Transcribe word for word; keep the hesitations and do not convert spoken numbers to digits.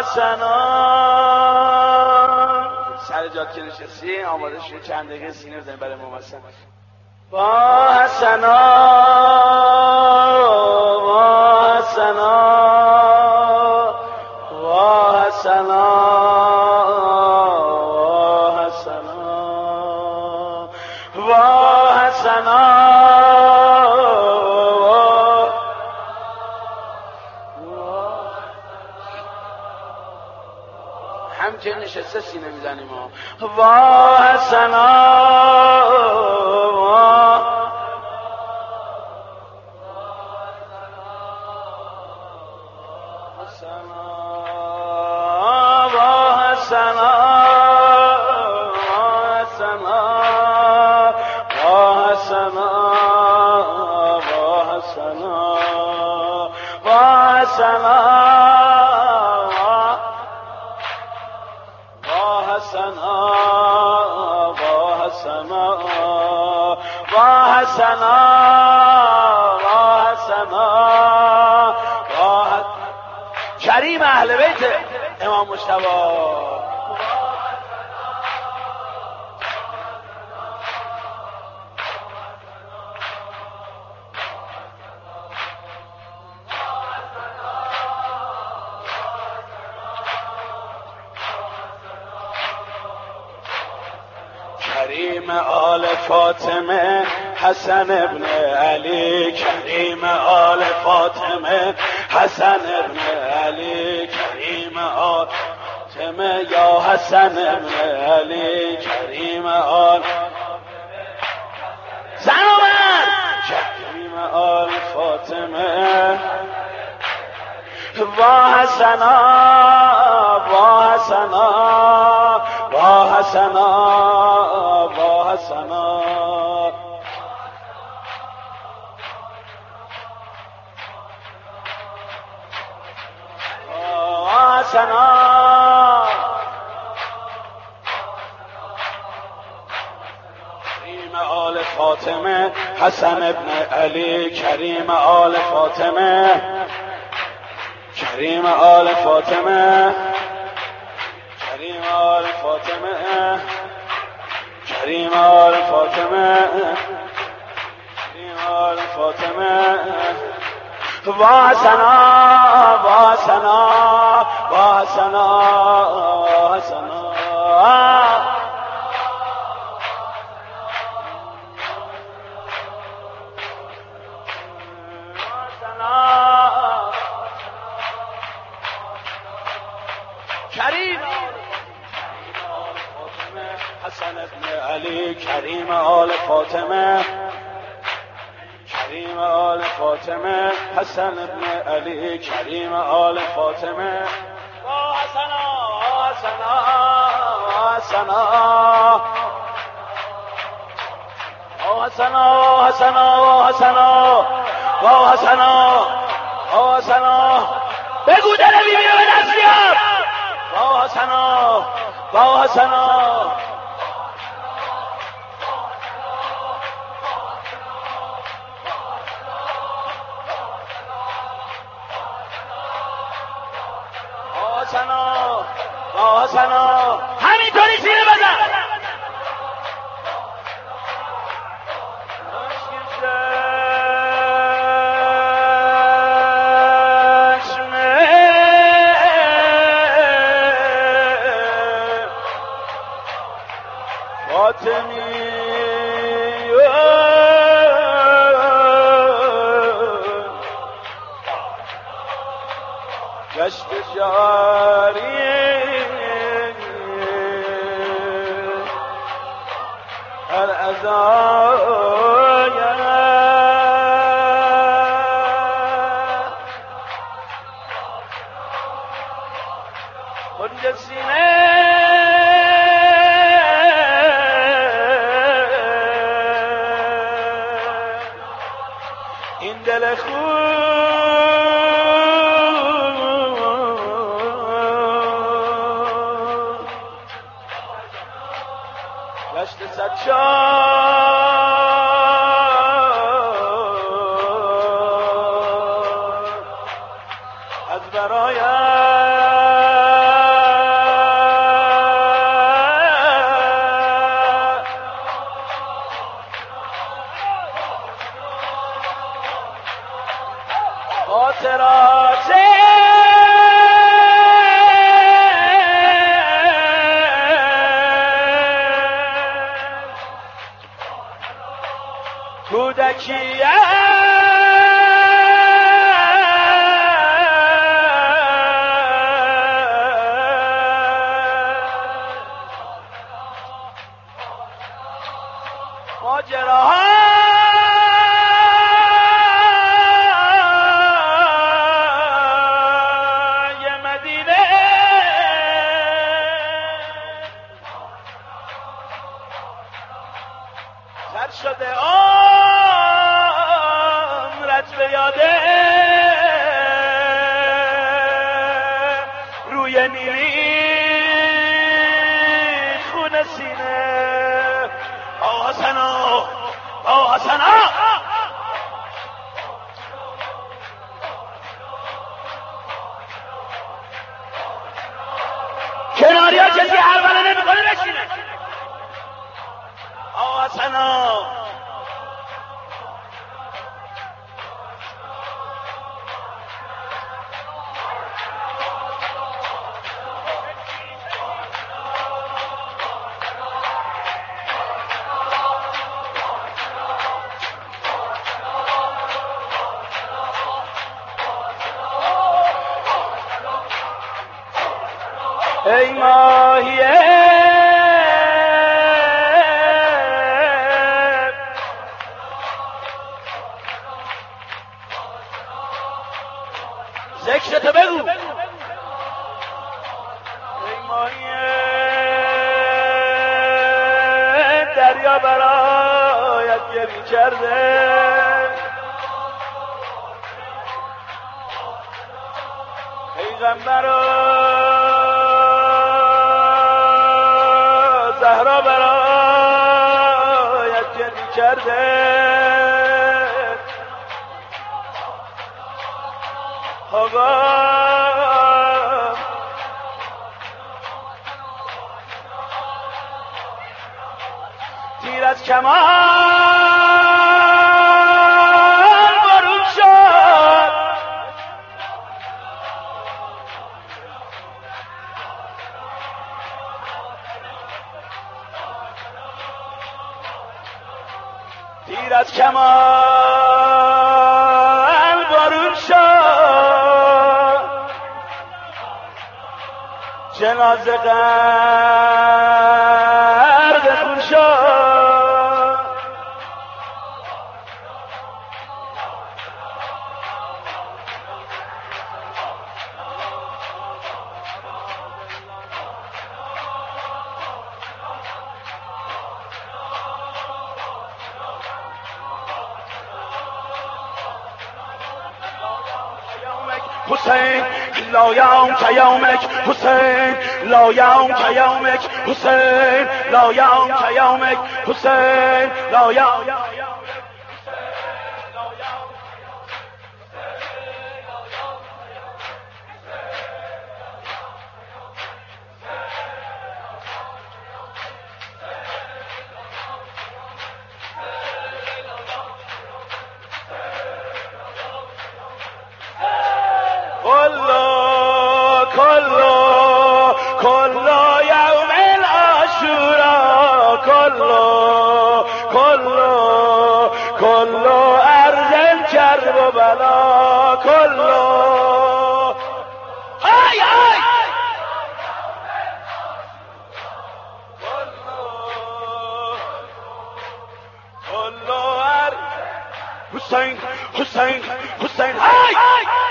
حسنا. سر جات که نشستی آماده شد چند دقیقه سینه بزنیم برای امام حسن. با حسنا با حسنا با حسنا با حسنا با حسنا همچه نشسته سینه میزنیم وا حسنا وا حسنا وا حسنا وا حسنا وا حسنا وا حسنا وا حسنا حسنا با حسنا با حسنا با حسنا با کریم اهل بیت امام مجتبی. کریم آل فاطمه حسن ابن علی. کریم آل فاطمه حسن ابن علی. کریم آل فاطمه یا حسن ابن علی. کریم آل زمان کریم آل فاطمه با حسنا با حسنا با حسنا با حسنا با حسنا کریم آل فاطمه حسن ابن علی. کریم آل فاطمه کریم آل فاطمه کریم آل فاطمه کریم آل فاطمه کریم آل فاطمه با حسنا با حسنا با حسنا با حسنا کریم حسن ابن علی. کریم آل فاطمه کریم آل فاطمه حسن ابن علی. کریم آل فاطمه با حسنا حسنا حسنا حسنا حسنا حسنا حسنا حسنا بگو دل بیبی به دست بیار. با حسنا با حسنا حسنا با حسنا همینطوری سینه بزن. فاطمی گشت جاری هر ازای خود سینه این دل خوب گشت صد شاد از برایت زکیه ماجراهای مدینه سر شده عمرت به یاده روی نیلی خون سینه آه حسنا آه حسنا کناری ها کسی حربله نمی کنه بشینه آه حسنا ای ماهیه ذکرتو بگو ای ماهیه دریا برایت گریه کرده پیغمبر زهرا برایت گریه کرده آقا تیر از کمان برون شد تیر از کمان برون شد جنازه غرق خون شد حسین لا یوم که یومک حسین لا یوم که یومک حسین لا یوم که یومک حسین لا یوم كله كله كله يوم العاشوراء كله كله كله أرض الكرب وبلا كله هاي هاي كله كله أرض حسين حسين حسين هاي